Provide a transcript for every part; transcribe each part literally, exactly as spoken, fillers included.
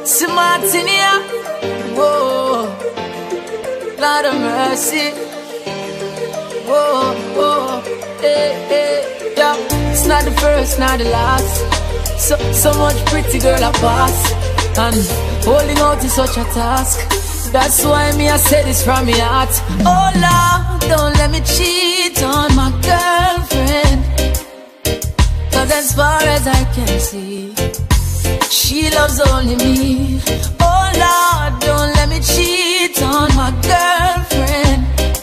Smart in here. Whoa, Lord of mercy. Whoa, whoa, hey, hey, yeah. It's not the first, not the last. So, so much pretty girl I pass, and holding out is such a task. That's why me I say this from my heart. Oh Lord, don't let me cheat on my girlfriend, 'cause as far as I can see, she loves only me. Oh Lord, don't let me cheat on my girlfriend.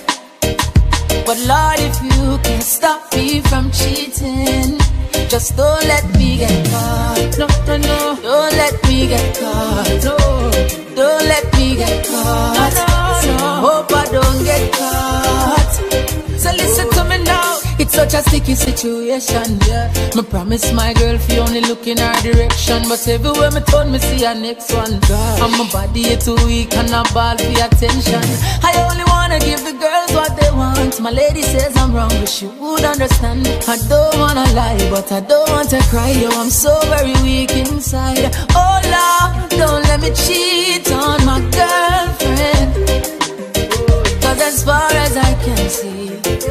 But Lord, if you can stop me from cheating, just don't let me get caught. No, no, no. Don't let me get caught. No. Don't let me get caught. No, no, no. Hope I don't get caught. So listen to me now. It's such a sticky situation, yeah. Me promise my girl fi only look in her direction, but everywhere me turn me see her next one. And my body is too weak and I ball for attention. I only wanna give the girls what they want. My lady says I'm wrong, but she would understand. I don't wanna lie, but I don't want to cry. Yo, I'm so very weak inside. Oh Lord, don't let me cheat on my girlfriend, 'cause as far as I can see,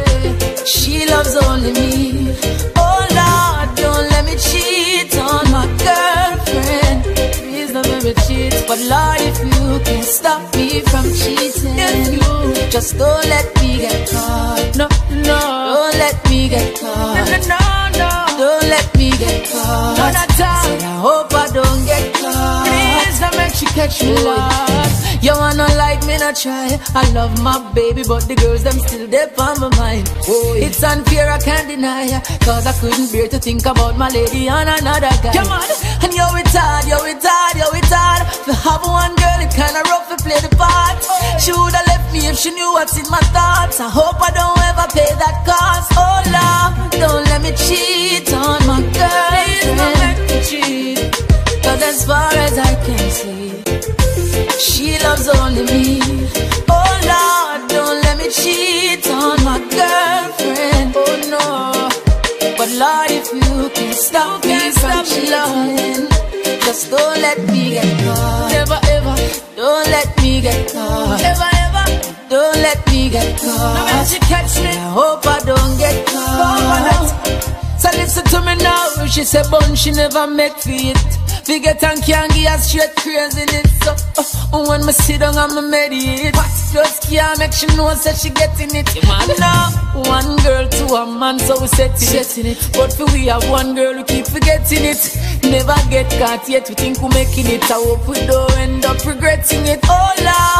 she loves only me. Oh Lord, don't let me cheat on my girlfriend. Please don't let me cheat. But Lord, if you can stop me from cheating, you just don't let me get caught. No, no, don't let me get caught. No, no, no, don't let me get caught. No, not time. I hope I don't get caught. Please don't make she catch me, Lord. You wanna like me, not try. I love my baby, but the girls, them still there on my mind. Oh, yeah. It's unfair, I can't deny ya, 'cause I couldn't bear to think about my lady and another guy. Come on, and yo, it's hard, yo, it's hard, yo, it's hard. To have one girl, it kinda rough to play the part. Oh. She would've left me if she knew what's in my thoughts. I hope I don't ever pay that cost. Oh Lord, don't let me cheat on my girl. Please don't let me cheat, 'cause as far as I can see, she loves only me. Oh Lord, don't let me cheat on my girlfriend. Oh no. But Lord, if you can stop me from cheating, just don't let me get caught. Never ever, don't let me get caught. Ever ever, don't let me get caught. No man she catch me, I hope I don't get caught. So listen to me now. She said bun she never make for it. Forget and can't give her straight crazy in it. So uh, when me sit down and me meditate, just can't make she know that she getting it. Now one girl to a man, so we setting it. it. But for we have one girl who keep forgetting it. Never get caught yet, we think we making it. I hope we don't end up regretting it. Oh Lord,